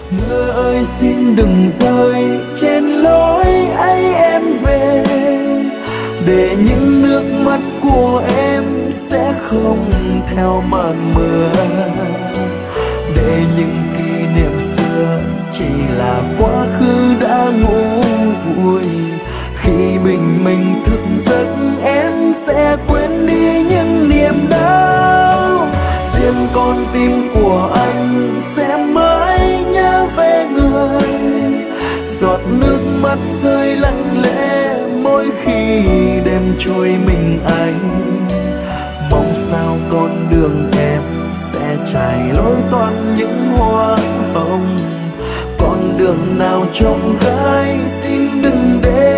Mưa ơi xin đừng rơi trên lối ấy em về, để những nước mắt của em sẽ không theo màn mưa, để những kỷ niệm xưa chỉ là quá khứ đã ngủ vùi. Khi bình minh thức giấc em sẽ quên đi những niềm đau, riêng con tim của anh sẽ mãi nhớ về người. Giọt nước mắt rơi lặng lẽ mỗi khi đêm trôi mình anh, mong sao con đường em sẽ trải lối toàn những hoa hồng. Con đường nào trông gai xin đừng để